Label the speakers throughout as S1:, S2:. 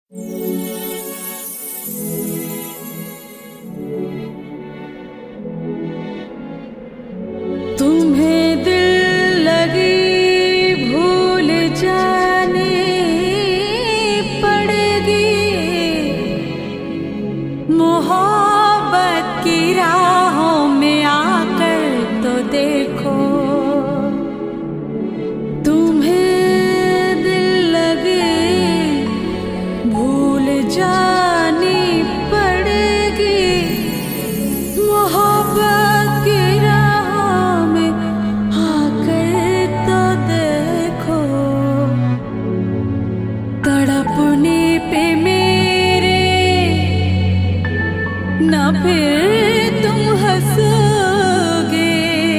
S1: तुम्हें दिल लगी भूल जाने पड़ेगी, मोहब्बत की राहों में आकर तो देखो। तुम्हें दिल लगी भूल जानी पड़ेगी, मोहब्बत की राहों में आकर तो देखो। तड़पने पे मेरे ना फिर तुम हंसोगे,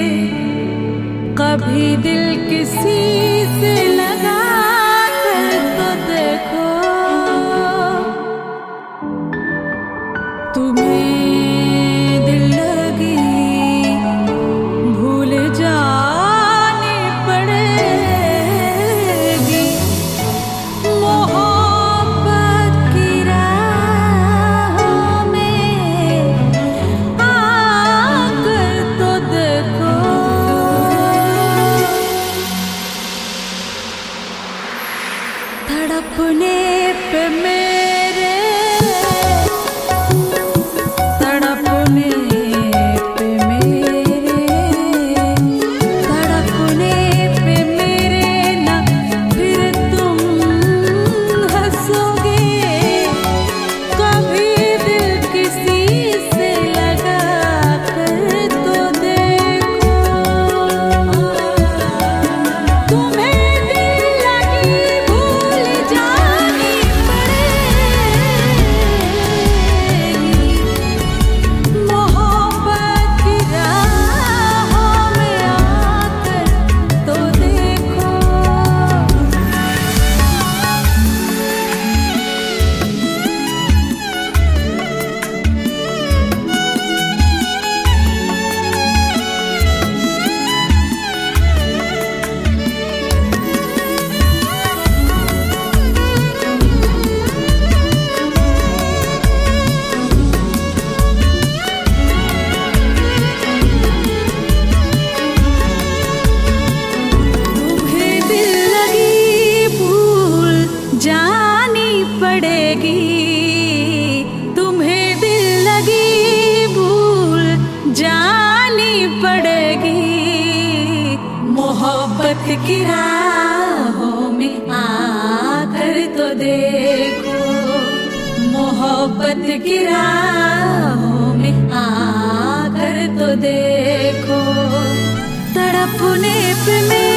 S1: कभी दिल किसी से लगा कर तो देखो। तुम्हें दिल लगी भूल जानी पड़ेगी, मोहब्बत की राहों में आकर तो देखो। तड़पने पे मेरे, तड़पने पे मेरे, तड़पने पे मेरे ना फिर तुम हंसोगे, कभी दिल किसी से लगा कर तो देखो। तुम्हें दिल लगी भूल जानी पड़ेगी, मोहब्बत की राहों में आकर तो देखो। तुम्हें दिल लगी भूल जानी पड़ेगी, तुम्हें दिल लगी भूल जानी पड़ेगी, मोहब्बत की राहों में आकर तो देखो। मोहब्बत की राहों में आकर तो देखो। तड़पने पे